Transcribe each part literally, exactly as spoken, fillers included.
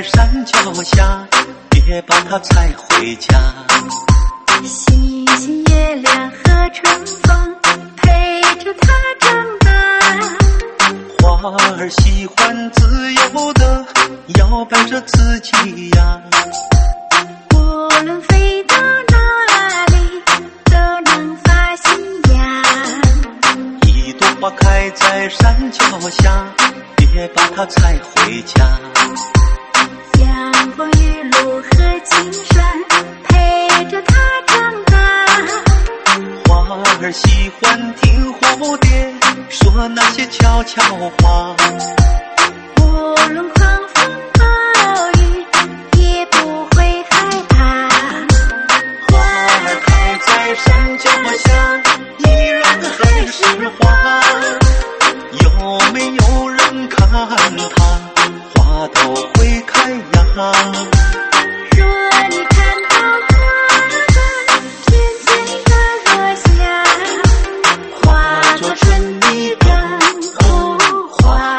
山脚下，别把它采回家。 星星月亮和春风陪着它长大， 花儿喜欢自由的摇摆着自己呀， 无论飞到哪里都能发新芽。 一朵花开在山脚下，别把它采回家。 阳光雨露和青山陪着它长大， 花儿喜欢听蝴蝶说那些悄悄话， 无论狂风暴雨也不会害怕。 花儿开在山脚下，依然还是花，有没有人看它，花都会开呀。 若你看到花甜甜的落下，化作春泥更护花。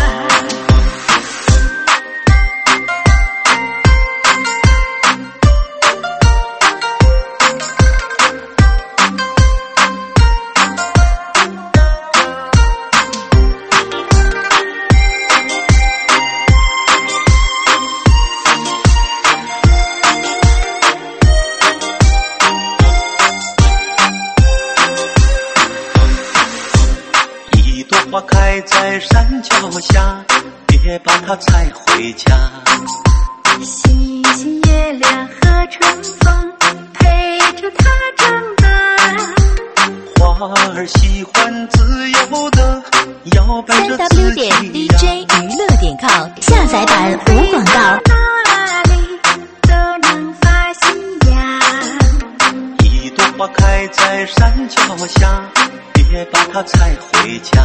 花开在山脚下，别把它采回家。 星星月亮和春风陪着它长大， 花儿喜欢自由的摇摆着自己呀。 三 w 点 d j 娱乐点 com 下载版无广告。 哪里都能发新芽。 一朵花开在山脚下，别把它采回家。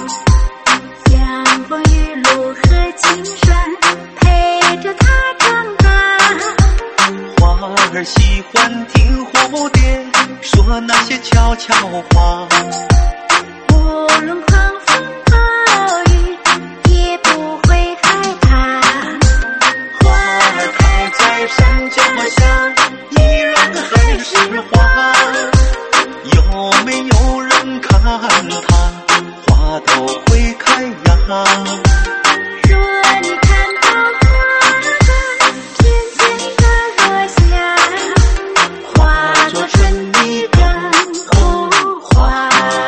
阳光雨露和青山陪着它长大， 花儿喜欢听蝴蝶说那些悄悄话， 无论狂风暴雨也不会害怕。 花儿开在山脚下，依然还是花，有没有人看它，花都会开呀。 若你看到花甜甜的落下，化作春泥更护花。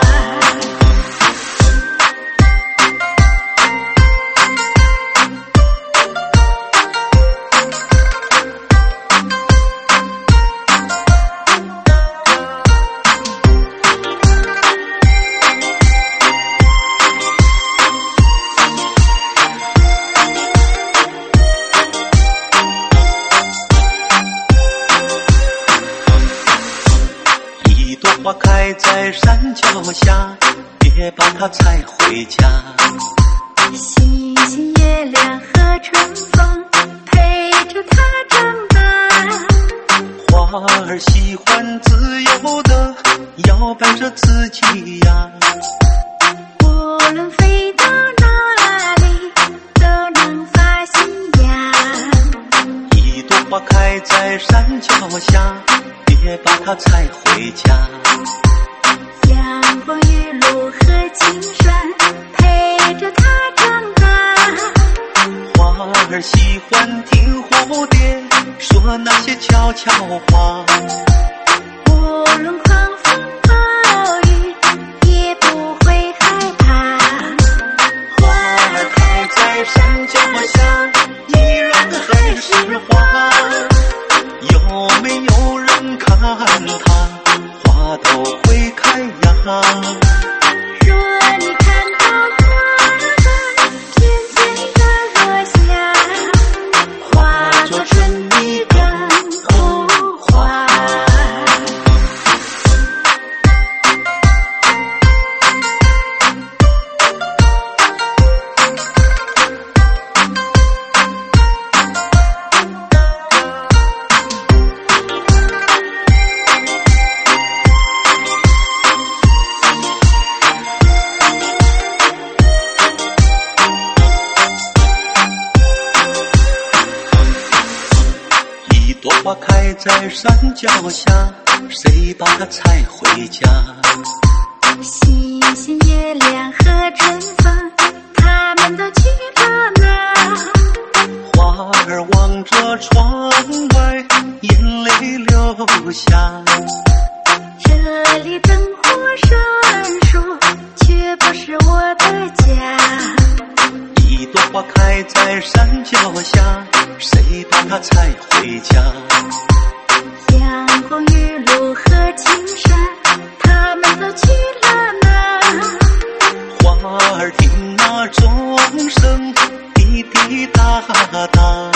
花开在山脚下，别把它采回家。 星星月亮和春风陪着它长大， 花儿喜欢自由的摇摆着自己呀， 无论飞到哪里都能发新芽。 一朵花开在山脚下，别把它采回家。 阳光雨露和青山陪着它长大， 花儿喜欢听蝴蝶说那些悄悄话， 无论狂风暴雨也不会害怕。 花儿开在山脚下，依然还是花，有没有人看它，花都会开呀。 若你看到花甜甜的落下，化作春泥更护花。 花开在山脚下，谁把它采回家？ 星星月亮和春风，他们都去了哪？ 花儿望着窗外，眼泪流下。 这里灯火闪烁，却不是我的家。 一朵花开在山脚下，谁把它采回家？ 阳光雨露和青山，他们都去了哪？ 花儿听那钟声，滴滴答答。